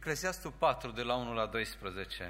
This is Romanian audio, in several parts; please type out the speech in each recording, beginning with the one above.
Eclesiastul 4, de la 1 la 12.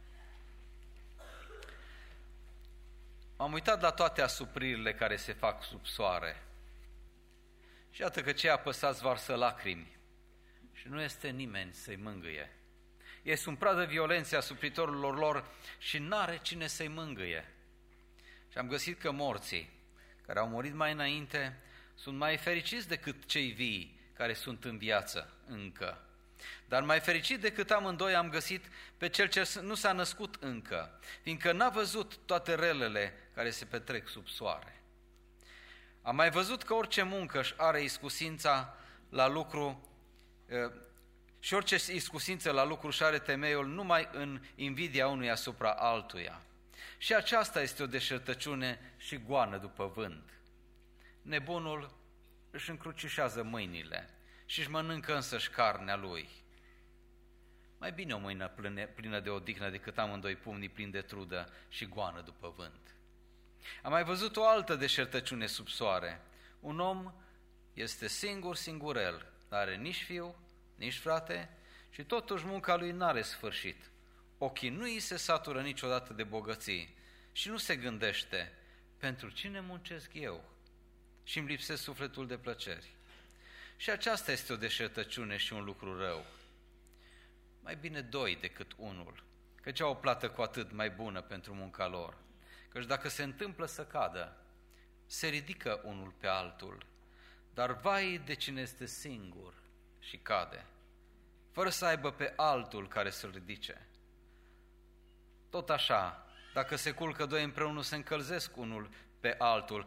Am uitat la toate asupririle care se fac sub soare. Și iată că cei apăsați varsă lacrimi și nu este nimeni să-i mângâie. Ei sunt pradă violenței asupritorilor lor și n-are cine să-i mângâie. Și am găsit că morții, care au murit mai înainte, sunt mai fericiți decât cei vii care sunt în viață încă. Dar mai fericit decât amândoi am găsit pe cel ce nu s-a născut încă, fiindcă n-a văzut toate relele care se petrec sub soare. Am mai văzut că orice muncă își are iscusința la lucru și orice iscusință la lucru își are temeiul numai în invidia unui asupra altuia. Și aceasta este o deșertăciune și goană după vânt. Nebunul își încrucișează mâinile și își mănâncă însăși carnea lui. Mai bine o mâină plină de odihnă decât amândoi pumnii plini de trudă și goană după vânt. Am mai văzut o altă deșertăciune sub soare. Un om este singurel, n-are nici fiu, nici frate și totuși munca lui n-are sfârșit. Ochii nu îi se satură niciodată de bogății și nu se gândește, pentru cine muncesc eu și îmi lipsesc sufletul de plăceri. Și aceasta este o deșertăciune și un lucru rău. Mai bine doi decât unul, căci au o plată cu atât mai bună pentru munca lor. Căci dacă se întâmplă să cadă, se ridică unul pe altul, dar vai de cine este singur și cade, fără să aibă pe altul care să-l ridice. Tot așa, dacă se culcă doi împreună, se încălzesc unul pe altul,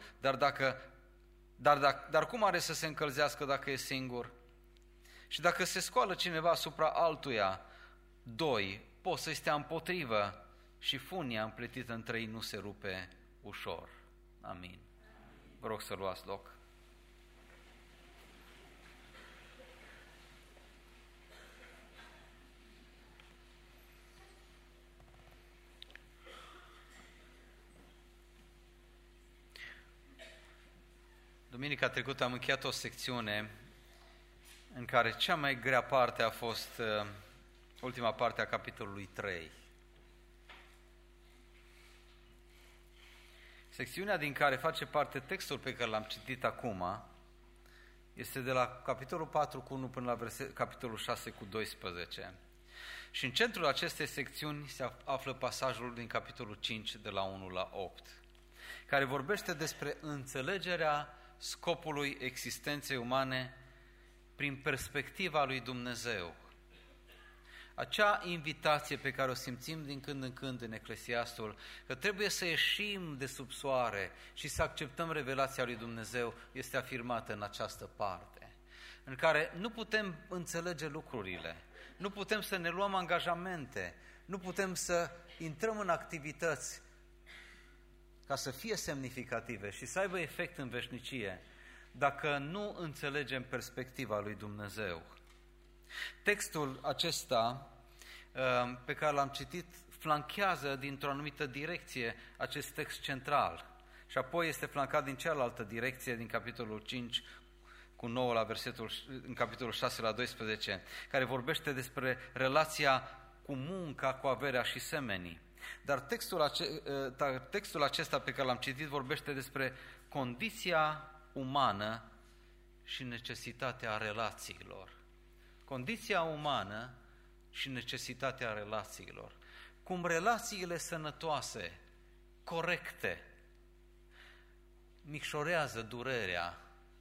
dar cum are să se încălzească dacă e singur? Și dacă se scoală cineva asupra altuia, doi pot să-i stea împotrivă și funia împletită între ei nu se rupe ușor. Amin. Vă rog să luați loc. Duminica trecută am încheiat o secțiune în care cea mai grea parte a fost ultima parte a capitolului 3. Secțiunea din care face parte textul pe care l-am citit acum este de la capitolul 4 cu 1 până la capitolul 6 cu 12. Și în centrul acestei secțiuni se află pasajul din capitolul 5 de la 1 la 8, care vorbește despre înțelegerea scopului existenței umane prin perspectiva lui Dumnezeu. Acea invitație pe care o simțim din când în când în Eclesiastul, că trebuie să ieșim de sub soare și să acceptăm revelația lui Dumnezeu, este afirmată în această parte, în care nu putem înțelege lucrurile, nu putem să ne luăm angajamente, nu putem să intrăm în activități ca să fie semnificative și să aibă efect în veșnicie, dacă nu înțelegem perspectiva lui Dumnezeu. Textul acesta pe care l-am citit flanchează dintr-o anumită direcție acest text central și apoi este flancat din cealaltă direcție, din capitolul 5 cu 9 la în capitolul 6 la 12, care vorbește despre relația cu munca, cu averea și semenii. Dar textul acesta pe care l-am citit vorbește despre condiția umană și necesitatea relațiilor. Condiția umană și necesitatea relațiilor. Cum relațiile sănătoase, corecte, micșorează durerea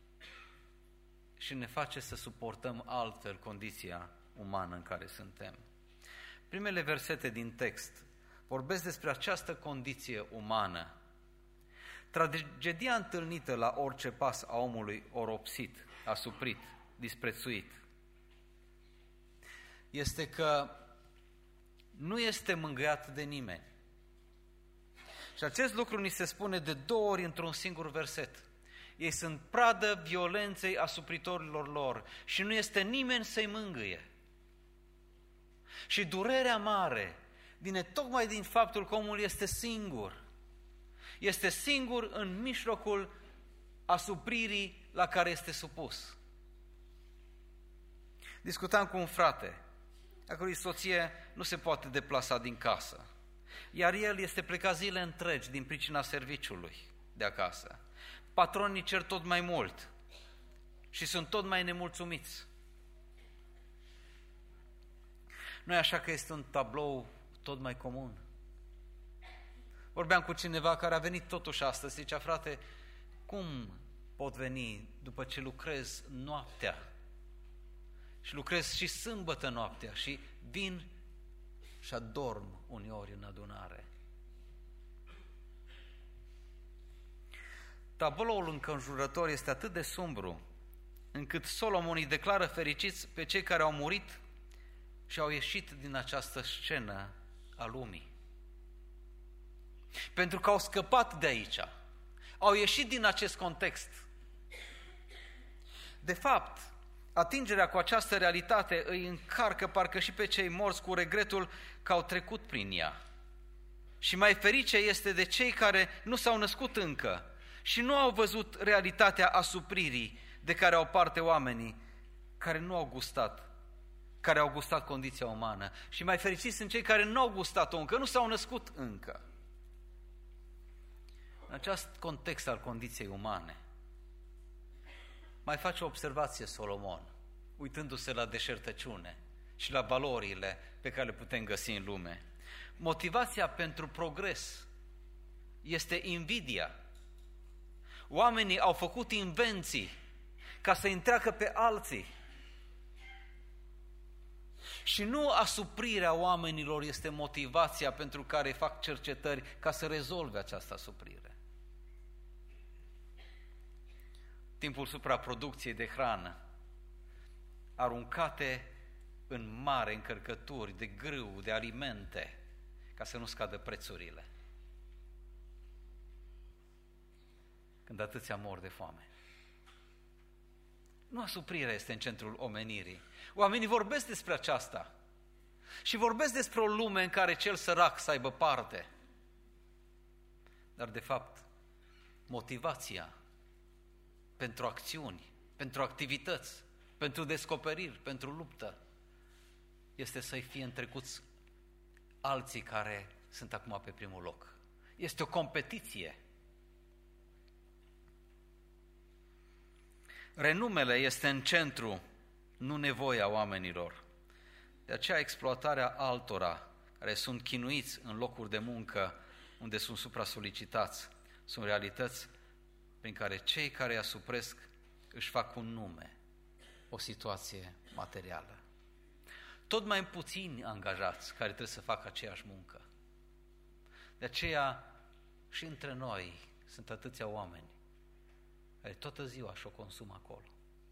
și ne face să suportăm altfel condiția umană în care suntem. Primele versete din text vorbesc despre această condiție umană. Tragedia întâlnită la orice pas a omului oropsit, asuprit, disprețuit, este că nu este mângâiat de nimeni. Și acest lucru ni se spune de 2 ori într-un singur verset. Ei sunt pradă violenței asupritorilor lor și nu este nimeni să-i mângâie. Și durerea mare vine tocmai din faptul că omul este singur. Este singur în mijlocul asupririi la care este supus. Discutam cu un frate a cărui soție nu se poate deplasa din casă, iar el este plecat zile întregi din pricina serviciului de acasă. Patronii cer tot mai mult și sunt tot mai nemulțumiți. Nu e așa că este un tablou tot mai comun? Vorbeam cu cineva care a venit totuși astăzi, zicea: frate, cum pot veni după ce lucrez noaptea și lucrez și sâmbătă noaptea și vin și adorm uneori în adunare? Tabloul înconjurător este atât de sumbru încât Solomon îi declară fericiți pe cei care au murit și au ieșit din această scenă a lumii. Pentru că au scăpat de aici, au ieșit din acest context. De fapt, atingerea cu această realitate îi încarcă parcă și pe cei morți cu regretul că au trecut prin ea. Și mai ferice este de cei care nu s-au născut încă și nu au văzut realitatea asupririi de care au parte oamenii care nu au gustat, care au gustat condiția umană. Și mai fericiți sunt cei care nu au gustat-o încă, nu s-au născut încă. În acest context al condiției umane, mai face o observație Solomon, uitându-se la deșertăciune și la valorile pe care le putem găsi în lume. Motivația pentru progres este invidia. Oamenii au făcut invenții ca să întreacă pe alții. Și nu asuprirea oamenilor este motivația pentru care fac cercetări ca să rezolve această asuprire. Timpul supraproducției de hrană, aruncate în mare încărcături de grâu, de alimente, ca să nu scadă prețurile. Când atâția mor de foame. Nu asuprirea este în centrul omenirii. Oamenii vorbesc despre aceasta și vorbesc despre o lume în care cel sărac să aibă parte. Dar de fapt, motivația pentru acțiuni, pentru activități, pentru descoperiri, pentru luptă, este să-i fie întrecuți alții care sunt acum pe primul loc. Este o competiție. Renumele este în centru, nu nevoia oamenilor. De aceea exploatarea altora, care sunt chinuiți în locuri de muncă unde sunt supra-solicitați, sunt realități prin care cei care îi asupresc își fac un nume, o situație materială. Tot mai puțini angajați care trebuie să facă aceeași muncă. De aceea și între noi sunt atâția oameni care toată ziua și-o consumă acolo.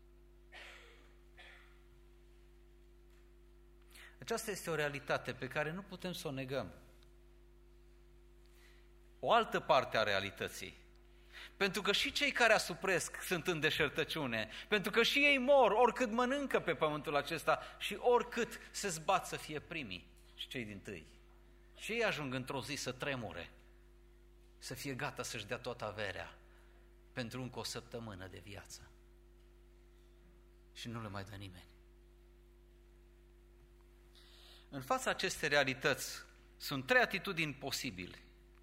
Aceasta este o realitate pe care nu putem să o negăm. O altă parte a realității. Pentru că și cei care asupresc sunt în deșertăciune, pentru că și ei mor oricât mănâncă pe pământul acesta și oricât se zbat să fie primii și cei dintâi. Și ei ajung într-o zi să tremure, să fie gata să-și dea toată averea pentru încă o săptămână de viață. Și nu le mai dă nimeni. În fața acestei realități sunt 3 atitudini posibile.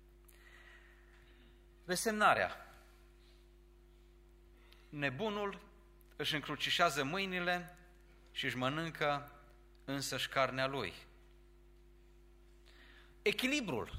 Resemnarea. Nebunul își încrucișează mâinile și își mănâncă însăși carnea lui. Echilibrul.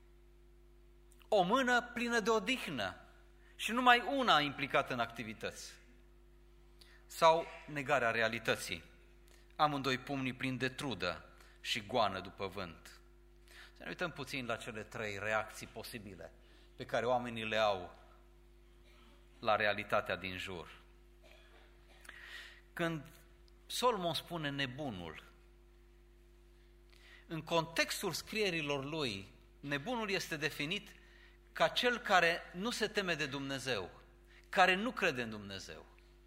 O mână plină de odihnă și numai una implicată în activități. Sau negarea realității. Amândoi pumnii plini de trudă și goană după vânt. Să ne uităm puțin la cele 3 reacții posibile pe care oamenii le au la realitatea din jur. Când Solomon spune nebunul, în contextul scrierilor lui, nebunul este definit ca cel care nu se teme de Dumnezeu, care nu crede în Dumnezeu.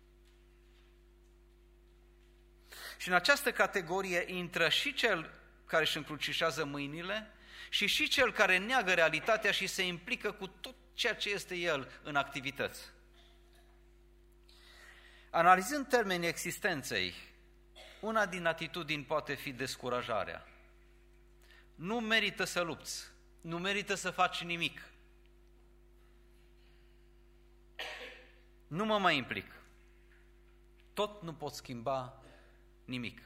Și în această categorie intră și cel care își încrucișează mâinile și cel care neagă realitatea și se implică cu tot ceea ce este el în activități. Analizând termenii existenței, Una din atitudini poate fi descurajarea. Nu merită să lupți, nu merită să faci nimic. Nu mă mai implic. Tot nu pot schimba nimic.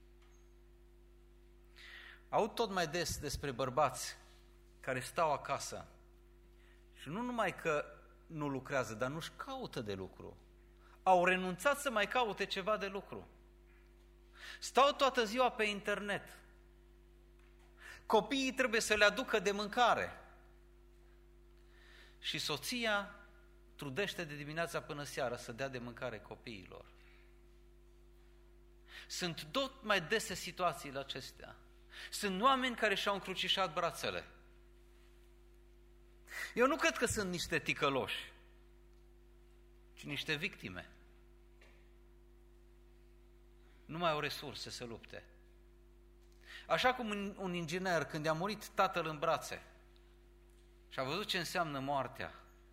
Aud tot mai des despre bărbați care stau acasă și nu numai că nu lucrează, dar nu-și caută de lucru. Au renunțat să mai caute ceva de lucru. Stau toată ziua pe internet. Copiii trebuie să le aducă de mâncare. Și soția trudește de dimineața până seara să dea de mâncare copiilor. Sunt tot mai dese situațiile acestea. Sunt oameni care și-au încrucișat brațele. Eu nu cred că sunt niște ticăloși, ci niște victime. Nu mai au resurse să lupte. Așa cum un inginer, când i-a murit tatăl în brațe și a văzut ce înseamnă moartea,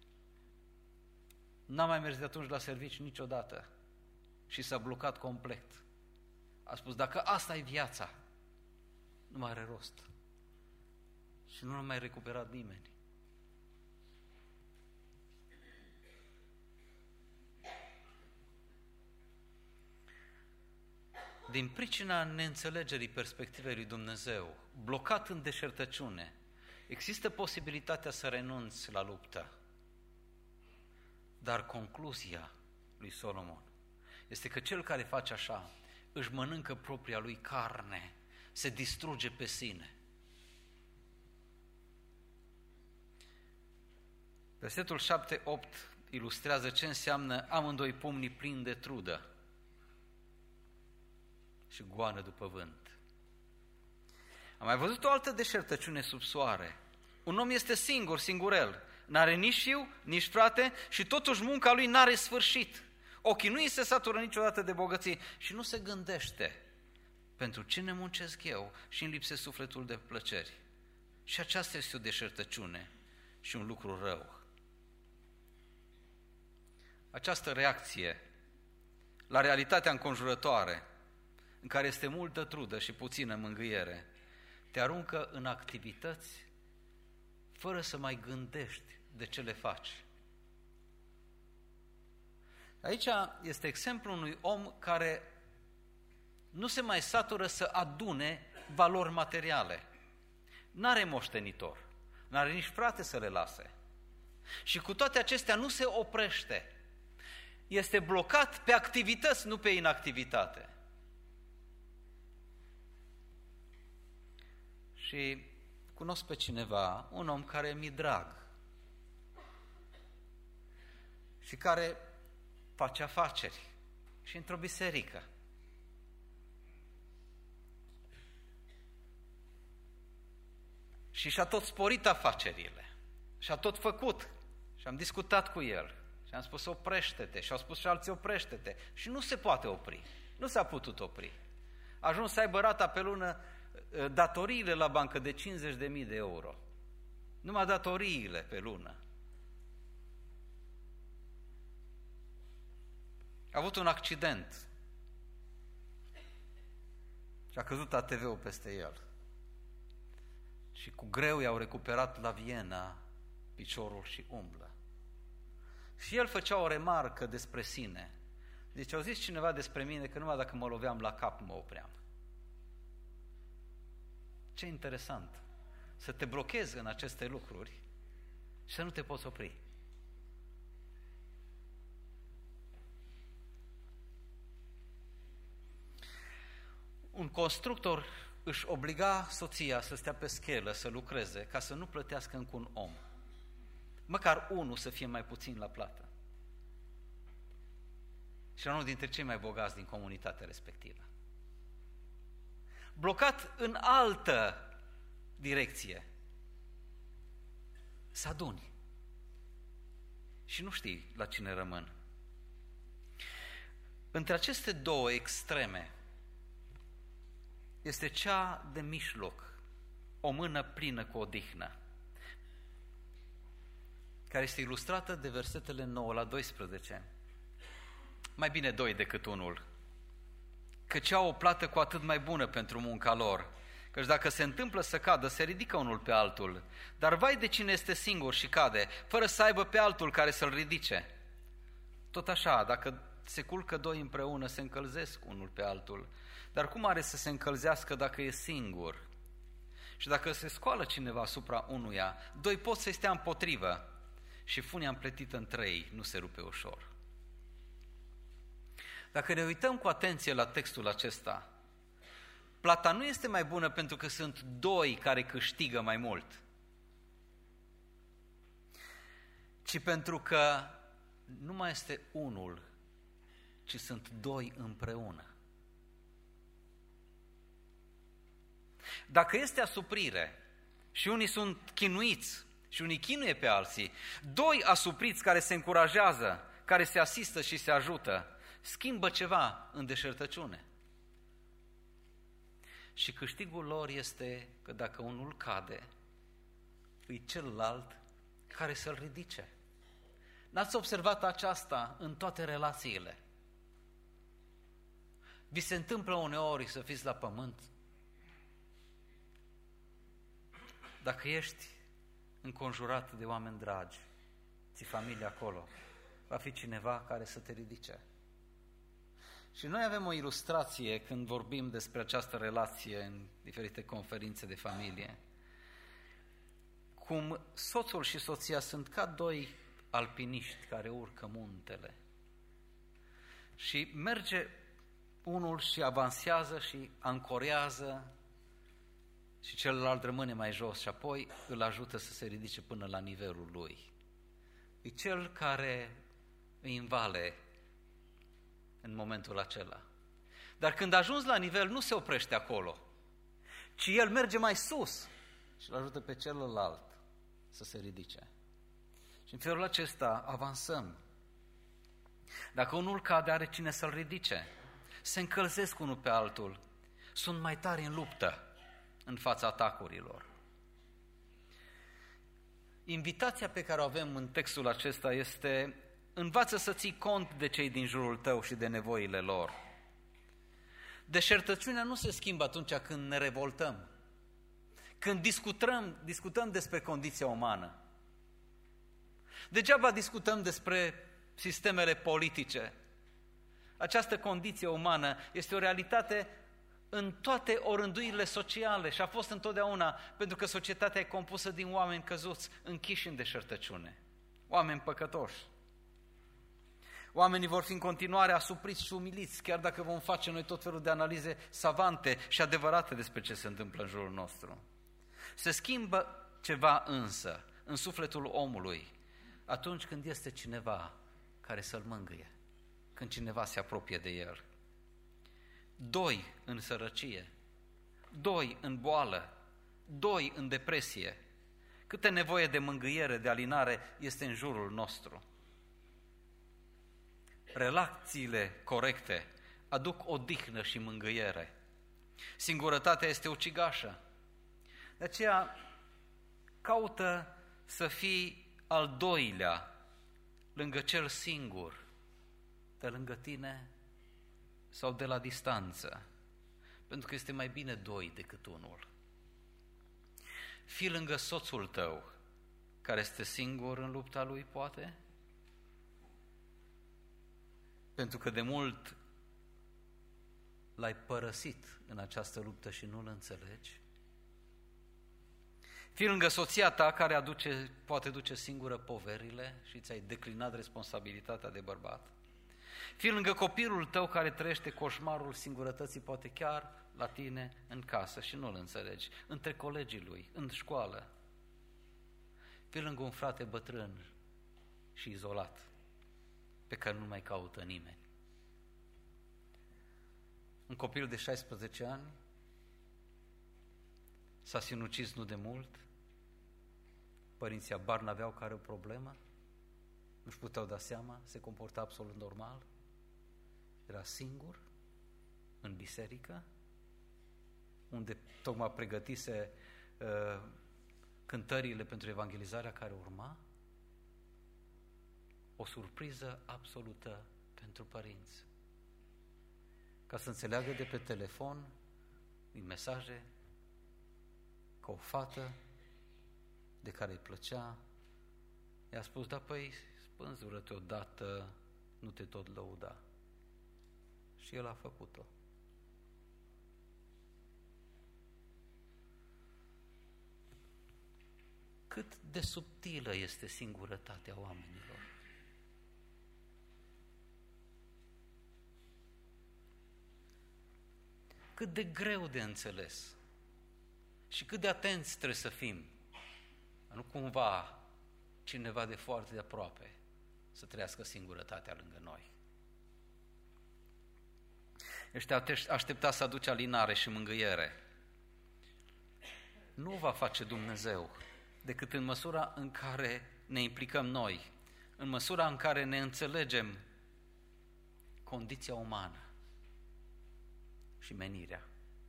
n-a mai mers de atunci la serviciu niciodată și s-a blocat complet. A spus, dacă asta e viața, nu mai are rost. Și nu l-a mai recuperat nimeni. Din pricina neînțelegerii perspectivei lui Dumnezeu, blocat în deșertăciune, există posibilitatea să renunți la luptă. Dar concluzia lui Solomon este că cel care face așa își mănâncă propria lui carne, se distruge pe sine. Versetul 7-8 ilustrează ce înseamnă amândoi pumnii plini de trudă și goană după vânt. Am mai văzut o altă deșertăciune sub soare. Un om este singur, singurel, n-are nici fiu, nici frate și totuși munca lui n-are sfârșit. Ochii nu îi se satură niciodată de bogății și nu se gândește pentru cine muncesc eu și îmi lipsesc sufletul de plăceri. Și aceasta este o deșertăciune și un lucru rău. Această reacție la realitatea înconjurătoare, în care este multă trudă și puțină mângâiere, te aruncă în activități fără să mai gândești de ce le faci. Aici este exemplul unui om care nu se mai satură să adune valori materiale. N-are moștenitor, n-are nici frate să le lase. Și cu toate acestea nu se oprește. Este blocat pe activități, nu pe inactivitate. Și cunosc pe cineva, un om care mi-e drag și care face afaceri și într-o biserică. Și și-a tot sporit afacerile, și-a tot făcut și am discutat cu el și am spus oprește-te și au spus și alții oprește-te și nu se poate opri, nu s-a putut opri. A ajuns să aibă rata pe lună datoriile la bancă de 50.000 de euro. Numai datoriile pe lună. A avut un accident și a căzut ATV-ul peste el. Și cu greu i-au recuperat la Viena piciorul și umblă. Și el făcea o remarcă despre sine. Deci au zis cineva despre mine că numai dacă mă loveam la cap mă opream. Ce interesant să te blochezi în aceste lucruri și să nu te poți opri. Un constructor își obliga soția să stea pe schelă, să lucreze, ca să nu plătească încă un om. Măcar unul să fie mai puțin la plată. Și unul dintre cei mai bogați din comunitatea respectivă. Blocat în altă direcție. Să aduni. Și nu știi la cine rămân. Între aceste două extreme este cea de mijloc, o mână plină cu odihnă, care este ilustrată de versetele 9 la 12. Mai bine 2 decât unul. căci au o plată cu atât mai bună pentru munca lor. Căci dacă se întâmplă să cadă, se ridică unul pe altul. Dar vai de cine este singur și cade, fără să aibă pe altul care să-l ridice. Tot așa, dacă se culcă doi împreună, se încălzesc unul pe altul. Dar cum are să se încălzească dacă e singur? Și dacă se scoală cineva asupra unuia, doi pot să-i stea împotrivă. Și funia împletită în trei nu se rupe ușor. Dacă ne uităm cu atenție la textul acesta, plata nu este mai bună pentru că sunt doi care câștigă mai mult, ci pentru că nu mai este unul, ci sunt doi împreună. Dacă este asuprire și unii sunt chinuiți și unii chinuie pe alții, doi asupriți care se încurajează, care se asistă și se ajută, schimbă ceva în deșertăciune. Și câștigul lor este că dacă unul cade, îi celălalt care să-l ridice. N-ați observat aceasta în toate relațiile? Vi se întâmplă uneori să fiți la pământ? Dacă ești înconjurat de oameni dragi, ți familie acolo, va fi cineva care să te ridice. Și noi avem o ilustrație când vorbim despre această relație în diferite conferințe de familie. Cum soțul și soția sunt ca doi alpiniști care urcă muntele. Și merge unul și avansează și ancorează și celălalt rămâne mai jos și apoi îl ajută să se ridice până la nivelul lui. E cel care îi învale în momentul acela. Dar când a ajuns la nivel, nu se oprește acolo, ci el merge mai sus și îl ajută pe celălalt să se ridice. Și în felul acesta avansăm. Dacă unul cade, are cine să-l ridice. Se încălzesc unul pe altul. Sunt mai tari în luptă în fața atacurilor. Invitația pe care o avem în textul acesta este: învață să ții cont de cei din jurul tău și de nevoile lor. Deșertăciunea nu se schimbă atunci când ne revoltăm, când discutăm despre condiția umană. Degeaba discutăm despre sistemele politice. Această condiție umană este o realitate în toate orânduirile sociale și a fost întotdeauna, pentru că societatea e compusă din oameni căzuți, închiși în deșertăciune, oameni păcătoși. Oamenii vor fi în continuare asupriți și umiliți, chiar dacă vom face noi tot felul de analize savante și adevărate despre ce se întâmplă în jurul nostru. Se schimbă ceva însă în sufletul omului atunci când este cineva care să-l mângâie, când cineva se apropie de el. Doi în sărăcie, doi în boală, doi în depresie. Câtă nevoie de mângâiere, de alinare este în jurul nostru. Relațiile corecte aduc odihnă și mângâiere. Singurătatea este ucigașă. De aceea caută să fii al doilea lângă cel singur, de lângă tine sau de la distanță, pentru că este mai bine doi decât unul. Fii lângă soțul tău, care este singur în lupta lui, poate, pentru că de mult l-ai părăsit în această luptă și nu-l înțelegi. Fii lângă soția ta, care poate duce singură poverile și ți-ai declinat responsabilitatea de bărbat. Fii lângă copilul tău care trăiește coșmarul singurătății, poate chiar la tine în casă și nu-l înțelegi, între colegii lui, în școală. Fii lângă un frate bătrân și izolat, pe care nu mai caută nimeni. Un copil de 16 ani s-a sinucis nu de mult, părinții abar n-aveau că are o problemă, nu-și puteau da seama, se comporta absolut normal, era singur în biserică, unde tocmai pregătise cântările pentru evangelizarea care urma. O surpriză absolută pentru părinți, ca să înțeleagă de pe telefon, din mesaje, că o fată de care îi plăcea, i-a spus, da, păi, spânzură-te odată, nu te tot lăuda. Și el a făcut-o. Cât de subtilă este singurătatea oamenilor. Cât de greu de înțeles și cât de atenți trebuie să fim. Nu cumva cineva de foarte de aproape să trăiască singurătatea lângă noi. Ești așteptat să aduci alinare și mângâiere. Nu va face Dumnezeu decât în măsura în care ne implicăm noi, în măsura în care ne înțelegem condiția umană și menirea.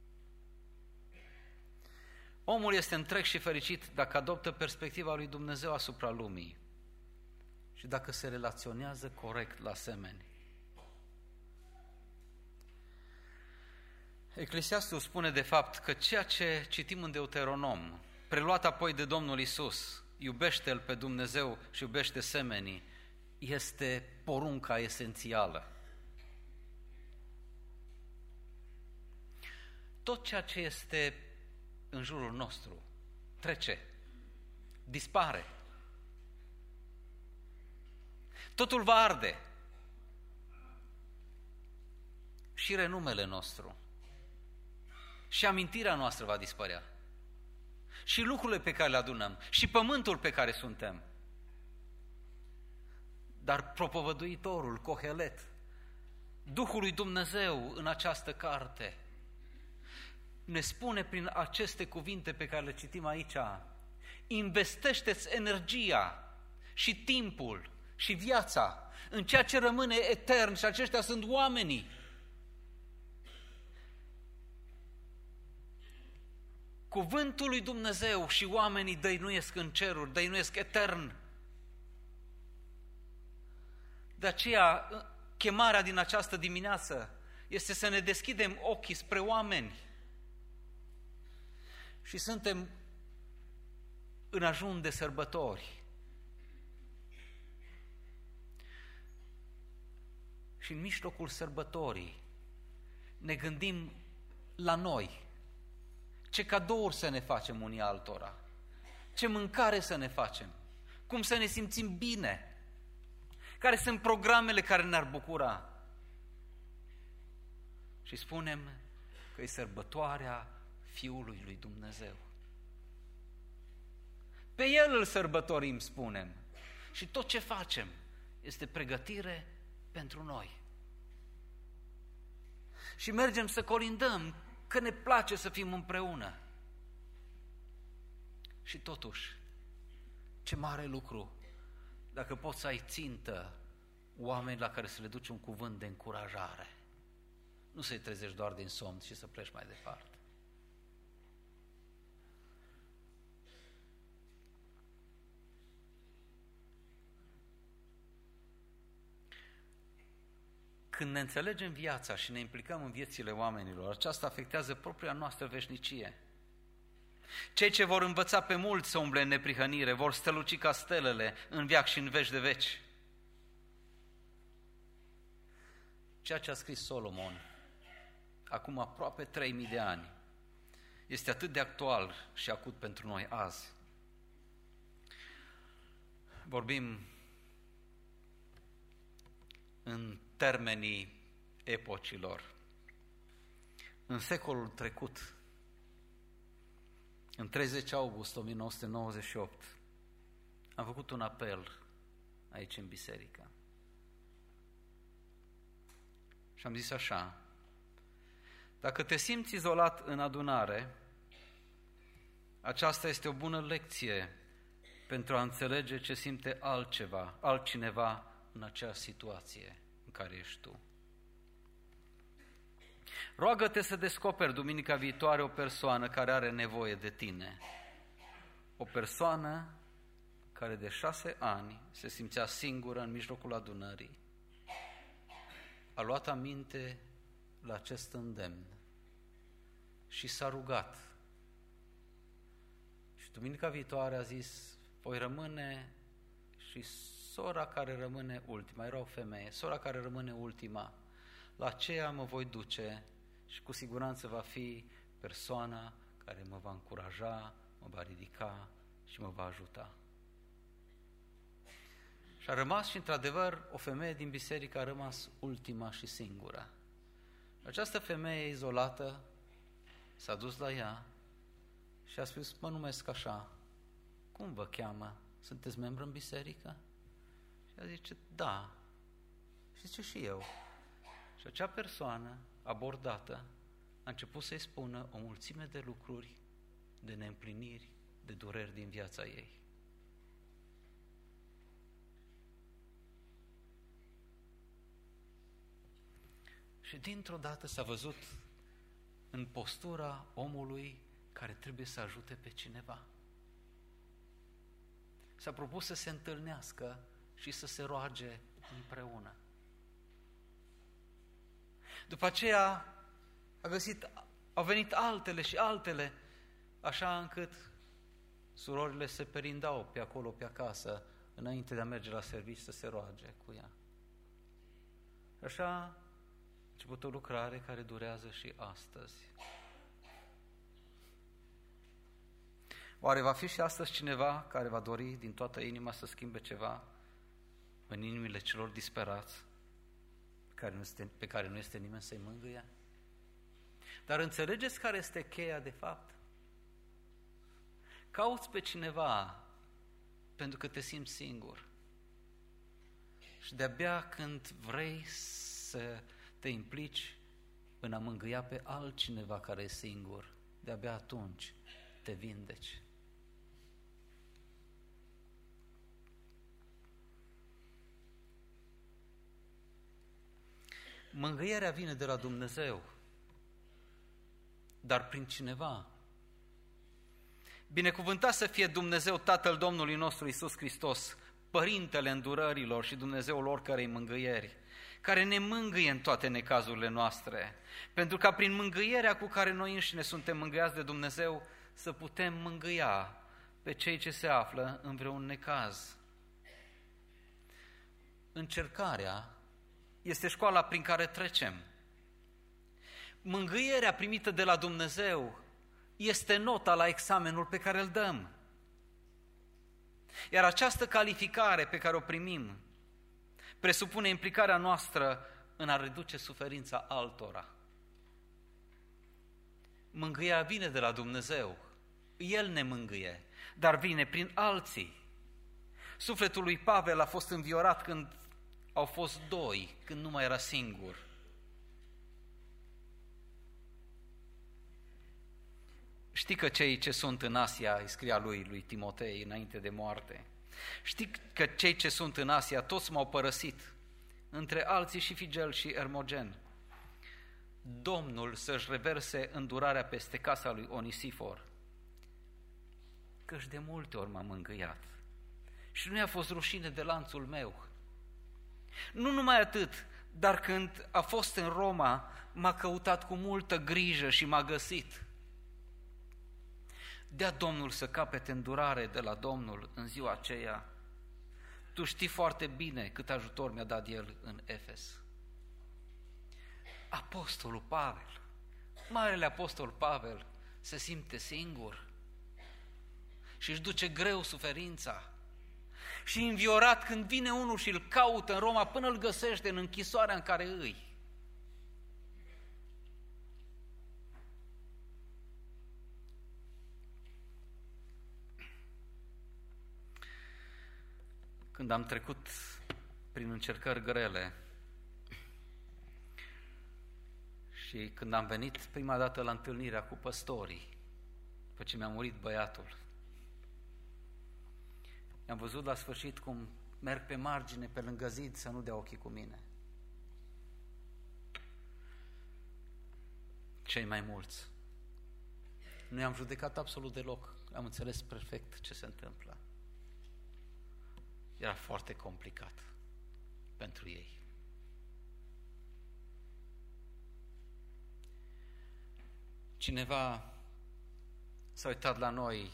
Omul este întreg și fericit dacă adoptă perspectiva lui Dumnezeu asupra lumii și dacă se relaționează corect la semeni. Eclesiastul spune de fapt că ceea ce citim în Deuteronom, preluat apoi de Domnul Iisus, iubește-L pe Dumnezeu și iubește semenii, este porunca esențială. Tot ceea ce este în jurul nostru trece, dispare. Totul va arde. Și renumele nostru, și amintirea noastră va dispărea. Și lucrurile pe care le adunăm, și pământul pe care suntem. Dar propovăduitorul, Cohelet, Duhul lui Dumnezeu în această carte, ne spune prin aceste cuvinte pe care le citim aici, investește-ți energia și timpul și viața în ceea ce rămâne etern și aceștia sunt oamenii. Cuvântul lui Dumnezeu și oamenii dăinuiesc în ceruri, dăinuiesc etern. De aceea, chemarea din această dimineață este să ne deschidem ochii spre oameni. Și suntem în ajun de sărbători. Și în mijlocul sărbătorii ne gândim la noi. Ce cadouri să ne facem unii altora, ce mâncare să ne facem, cum să ne simțim bine, care sunt programele care ne-ar bucura. Și spunem că e sărbătoarea Fiului lui Dumnezeu. Pe El îl sărbătorim, spunem, și tot ce facem este pregătire pentru noi. Și mergem să colindăm că ne place să fim împreună. Și totuși, ce mare lucru dacă poți să ai țintă oameni la care să le duci un cuvânt de încurajare. Nu să-i trezești doar din somn și să pleci mai departe. Când ne înțelegem viața și ne implicăm în viețile oamenilor, aceasta afectează propria noastră veșnicie. Cei ce vor învăța pe mulți să umble în neprihănire, vor străluci ca stelele în veac și în veci de veci. Ceea ce a scris Solomon, acum aproape 3000 de ani, este atât de actual și acut pentru noi azi. Vorbim în termenii epocilor. În secolul trecut, în 30 august 1998, am făcut un apel aici în biserică. Și am zis așa: dacă te simți izolat în adunare, aceasta este o bună lecție pentru a înțelege ce simte altcineva în acea situație în care ești tu. Roagă-te să descoperi duminica viitoare o persoană care are nevoie de tine. O persoană care de 6 ani se simțea singură în mijlocul adunării. A luat aminte la acest îndemn și s-a rugat. Și duminica viitoare a zis, voi rămâne și sora care rămâne ultima, era o femeie, sora care rămâne ultima, la aceea mă voi duce și cu siguranță va fi persoana care mă va încuraja, mă va ridica și mă va ajuta. Și a rămas și, într-adevăr, o femeie din biserică a rămas ultima și singura. Această femeie izolată s-a dus la ea și a spus, mă numesc așa, cum vă cheamă? Sunteți membru în biserică? Și ea zice, da. Și zice, și eu. Și acea persoană abordată a început să-i spună o mulțime de lucruri, de neîmpliniri, de dureri din viața ei. Și dintr-o dată s-a văzut în postura omului care trebuie să ajute pe cineva. S-a propus să se întâlnească și să se roage împreună. După aceea au venit altele și altele, așa încât surorile se perindau pe acolo, pe acasă, înainte de a merge la serviciu să se roage cu ea. Așa a început o lucrare care durează și astăzi. Oare va fi și astăzi cineva care va dori din toată inima să schimbe ceva în inimile celor disperați, pe care nu este nimeni să-i mângâie? Dar înțelegeți care este cheia de fapt? Cauți pe cineva pentru că te simți singur. Și de-abia când vrei să te implici în a mângâia pe altcineva care e singur, de-abia atunci te vindeci. Mângâierea vine de la Dumnezeu, dar prin cineva. Binecuvântat să fie Dumnezeu, Tatăl Domnului nostru Iisus Hristos, Părintele îndurărilor și Dumnezeul oricărei mângâieri, care ne mângâie în toate necazurile noastre, pentru ca prin mângâierea cu care noi înșine suntem mângâiați de Dumnezeu, să putem mângâia pe cei ce se află în vreun necaz. Încercarea este școala prin care trecem. Mângâierea primită de la Dumnezeu este nota la examenul pe care îl dăm. Iar această calificare pe care o primim presupune implicarea noastră în a reduce suferința altora. Mângâierea vine de la Dumnezeu, El ne mângâie, dar vine prin alții. Sufletul lui Pavel a fost înviorat când au fost doi, când nu mai era singur. Știi că cei ce sunt în Asia, îi scria lui Timotei înainte de moarte, știi că cei ce sunt în Asia toți m-au părăsit, între alții și Figel și Ermogen. Domnul să-și reverse îndurarea peste casa lui Onisifor, căci de multe ori m-a mângâiat și nu i-a fost rușine de lanțul meu. Nu numai atât, dar când a fost în Roma, m-a căutat cu multă grijă și m-a găsit. Dea Domnul să capete îndurare de la Domnul în ziua aceea. Tu știi foarte bine cât ajutor mi-a dat El în Efes. Apostolul Pavel, marele apostol Pavel, se simte singur și își duce greu suferința. Și înviorat când vine unul și îl caută în Roma până îl găsește în închisoarea în care îi. Când am trecut prin încercări grele și când am venit prima dată la întâlnirea cu păstorii, după ce mi-a murit băiatul, am văzut la sfârșit cum merg pe margine, pe lângă zid, să nu dea ochii cu mine. Cei mai mulți. Nu i-am judecat absolut deloc, am înțeles perfect ce se întâmplă. Era foarte complicat pentru ei. Cineva s-a uitat la noi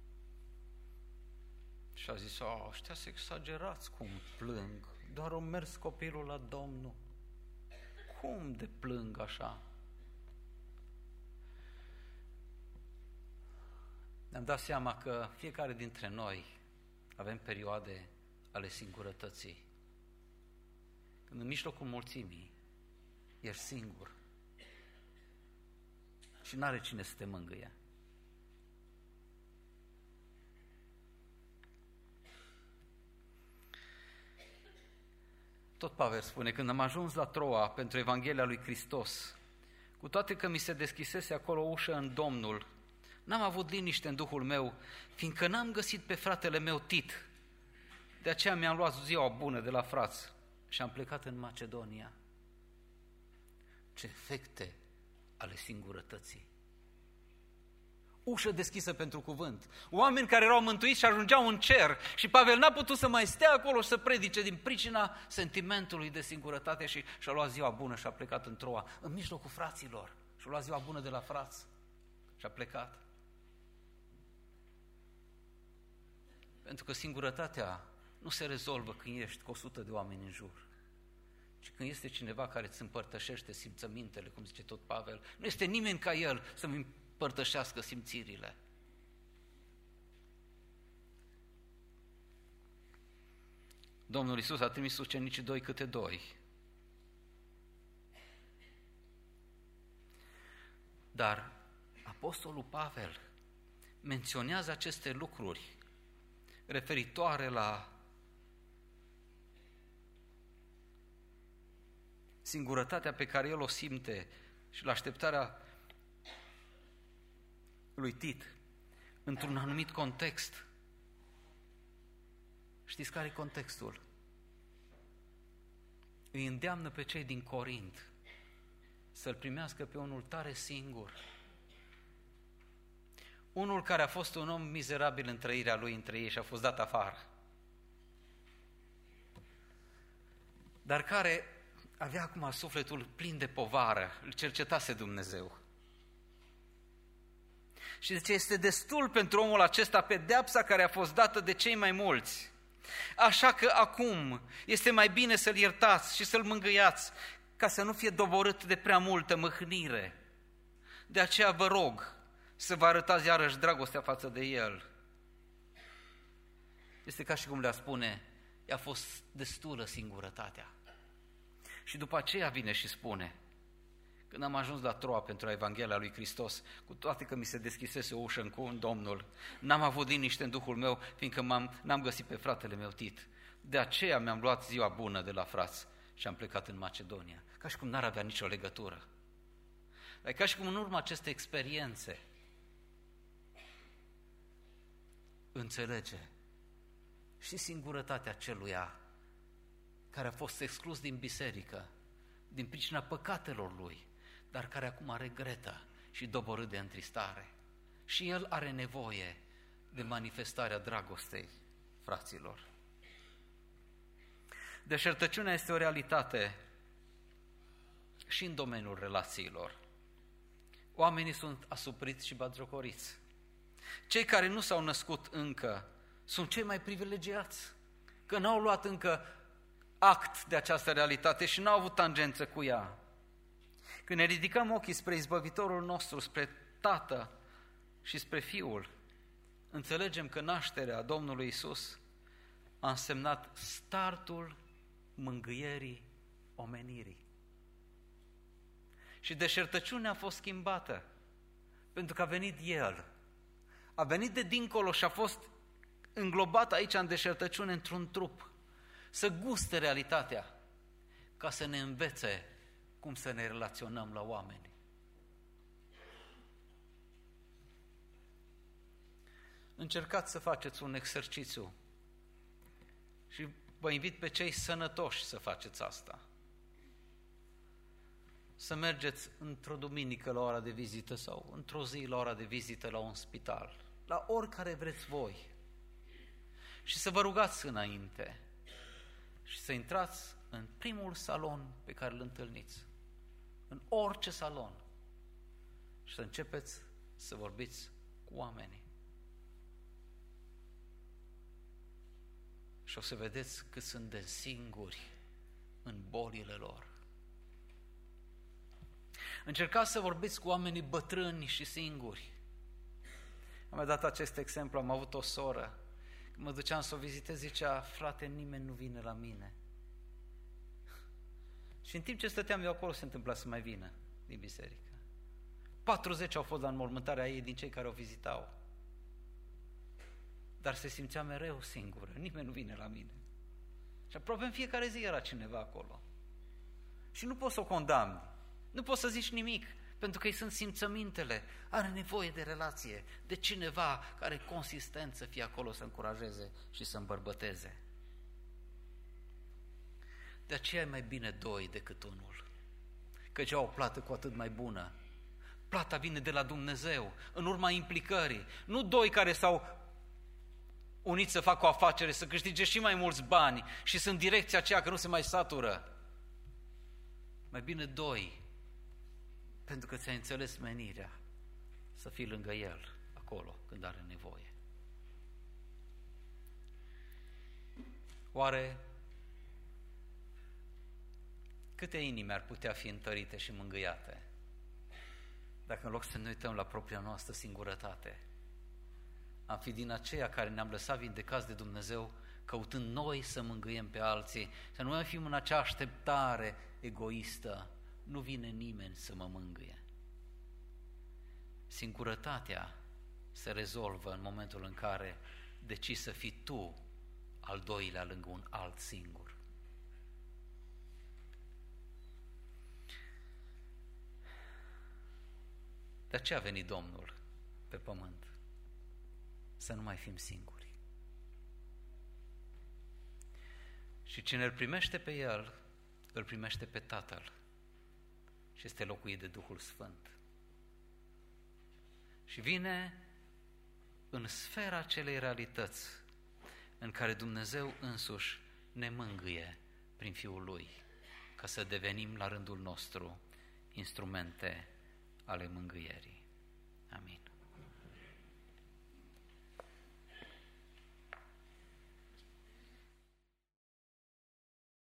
și a zis, ăștia se exagerați cum plâng, doar au mers copilul la Domnul. Cum de plâng așa? Ne-am dat seama că fiecare dintre noi avem perioade ale singurătății. Când în mijlocul mulțimii ești singur și n-are cine să te mângâie. Tot Pavel spune, când am ajuns la Troa pentru Evanghelia lui Hristos, cu toate că mi se deschisese acolo o ușă în Domnul, n-am avut liniște în Duhul meu, fiindcă n-am găsit pe fratele meu Tit. De aceea mi-am luat ziua bună de la frați și am plecat în Macedonia. Ce efecte ale singurătății! Ușă deschisă pentru cuvânt. Oameni care erau mântuiți și ajungeau în cer și Pavel n-a putut să mai stea acolo și să predice din pricina sentimentului de singurătate și și-a luat ziua bună și a plecat în Troa, în mijlocul fraților. Și-a luat ziua bună de la frați și a plecat. Pentru că singurătatea nu se rezolvă când ești cu 100 de oameni în jur, ci când este cineva care îți împărtășește simțămintele, cum zice tot Pavel. Nu este nimeni ca el să-mi împărtășească simțirile. Domnul Iisus a trimis ucenicii 2 câte 2. Dar apostolul Pavel menționează aceste lucruri referitoare la singurătatea pe care el o simte și la așteptarea lui Tit într-un anumit context. Știți care e contextul? Îi îndeamnă pe cei din Corint să-l primească pe unul tare singur. Unul care a fost un om mizerabil în trăirea lui între ei și a fost dat afară. Dar care avea acum sufletul plin de povară, îl cercetase Dumnezeu. Și zice, este destul pentru omul acesta pedeapsa care a fost dată de cei mai mulți. Așa că acum este mai bine să-l iertați și să-l mângâiați, ca să nu fie doborât de prea multă mâhnire. De aceea vă rog să vă arătați iarăși dragostea față de el. Este ca și cum le-a spune, i-a fost destulă singurătatea. Și după aceea vine și spune, când am ajuns la Troa pentru Evanghelia lui Hristos, cu toate că mi se deschisese o ușă în Domnul, n-am avut liniște în Duhul meu, fiindcă n-am găsit pe fratele meu Tit. De aceea mi-am luat ziua bună de la frați și am plecat în Macedonia. Ca și cum n-ar avea nicio legătură. Dar ca și cum în urma acestei experiențe înțelege și singurătatea celuia care a fost exclus din biserică, din pricina păcatelor lui, dar care acum regretă și doborât de întristare. Și el are nevoie de manifestarea dragostei fraților. Deșertăciunea este o realitate și în domeniul relațiilor. Oamenii sunt asupriți și batjocoriți. Cei care nu s-au născut încă sunt cei mai privilegiați, că n-au luat încă act de această realitate și n-au avut tangență cu ea. Când ne ridicăm ochii spre izbăvitorul nostru, spre Tată și spre Fiul, înțelegem că nașterea Domnului Iisus a însemnat startul mângâierii omenirii. Și deșertăciunea a fost schimbată, pentru că a venit El. A venit de dincolo și a fost înglobat aici în deșertăciune într-un trup, să guste realitatea, ca să ne învețe cum să ne relaționăm la oameni. Încercați să faceți un exercițiu și vă invit pe cei sănătoși să faceți asta. Să mergeți într-o duminică la ora de vizită sau într-o zi la ora de vizită la un spital, la oricare vreți voi, și să vă rugați înainte și să intrați în primul salon pe care îl întâlniți, în orice salon, și să începeți să vorbiți cu oamenii. Și o să vedeți cât sunt de singuri în bolile lor. Încercați să vorbiți cu oamenii bătrâni și singuri. Am mai dat acest exemplu, am avut o soră, când mă duceam să o vizitez, zicea: frate, nimeni nu vine la mine. Și în timp ce stăteam eu acolo, se întâmpla să mai vină din biserică. 40 au fost la înmormântarea ei din cei care o vizitau. Dar se simțea mereu singură, nimeni nu vine la mine. Și aproape în fiecare zi era cineva acolo. Și nu poți să o condamni, nu poți să zici nimic, pentru că îi sunt simțămintele, are nevoie de relație, de cineva care consistent să fie acolo să încurajeze și să îmbărbăteze. De aceea e mai bine 2 decât 1, căci au o plată cu atât mai bună. Plata vine de la Dumnezeu, în urma implicării, nu 2 care s-au unit să facă o afacere, să câștige și mai mulți bani și sunt în direcția aceea că nu se mai satură. Mai bine 2, pentru că ți-ai înțeles menirea să fii lângă el acolo când are nevoie. Oare câte inimi ar putea fi întărite și mângâiate dacă în loc să ne uităm la propria noastră singurătate, am fi din aceia care ne-am lăsat vindecați de Dumnezeu, căutând noi să mângâiem pe alții, să nu mai fim în acea așteptare egoistă: nu vine nimeni să mă mângâie. Singurătatea se rezolvă în momentul în care decizi să fii tu al doilea lângă un alt singur. De aceea a venit Domnul pe pământ, să nu mai fim singuri. Și cine îl primește pe El, îl primește pe Tatăl și este locuit de Duhul Sfânt. Și vine în sfera acelei realități în care Dumnezeu însuși ne mângâie prin Fiul Lui, ca să devenim la rândul nostru instrumente ale mângâierii. Amin.